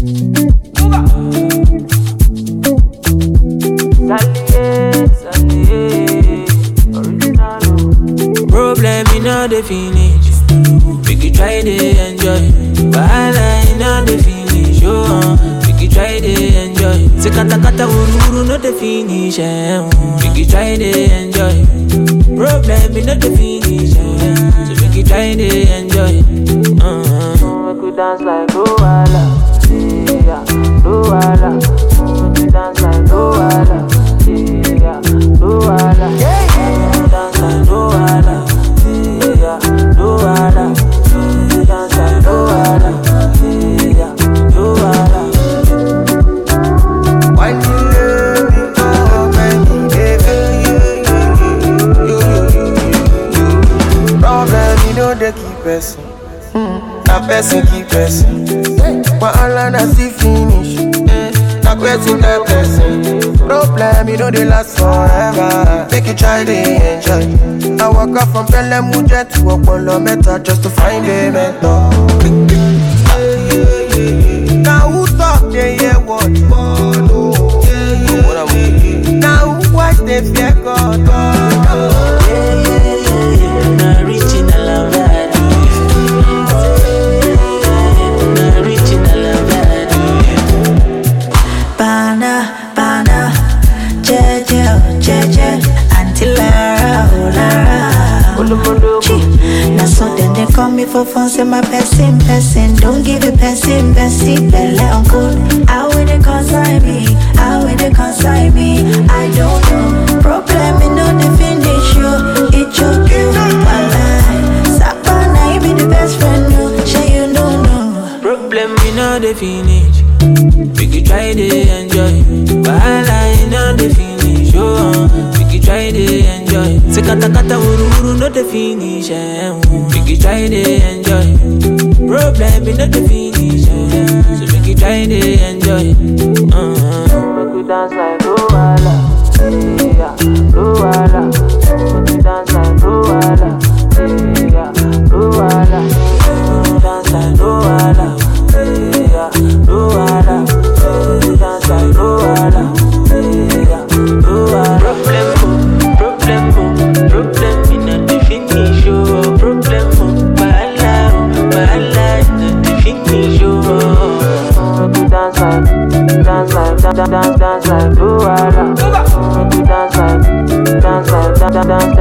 Problem in all the finish. We could try to enjoy. Wahala in all the finish. We could try to enjoy. Se kata kata uru no the finish. We could try to enjoy. Problem in all the finish. So we could try to enjoy. We could dance like Luala. Yeah, Luala. We could dance like Luala. Yeah, Luala. We could dance like Luala. Yeah, Luala. We could dance like Luala. Yeah, Luala. Why you let me go, baby, baby? Problem, you know they keep person. That person keep person. But all I see finish. That person, that person. Problem, you know they last forever. Make you try to enjoy. I walk up from Belemuja to Opolo Meta just to find a mentor. Now who talk they hear what? Now who watch they fear God? Now so then they call me for fun, say my person. Don't give it person, belle uncle. How will they consign me? How will they consign me? I don't know. Problem in no the finish you. It choke you. Sapana, you be the best friend, no. Sure you don't know. Problem in all the finish. We could try to enjoy. Wahala in all the finish. We could try to enjoy. Se kata kata uru no the finish. We could try to enjoy. Problem in all the finish. So we could try to enjoy. We could dance like Luala. Yeah, Luala. We could dance like Luala. Yeah, Luala. We could dance like Luala. Yeah, Luala. We could dance like Luala. Yeah, Luala. Problem in the finish. Problem, wahala in the finish. We dance like Luala. We dance like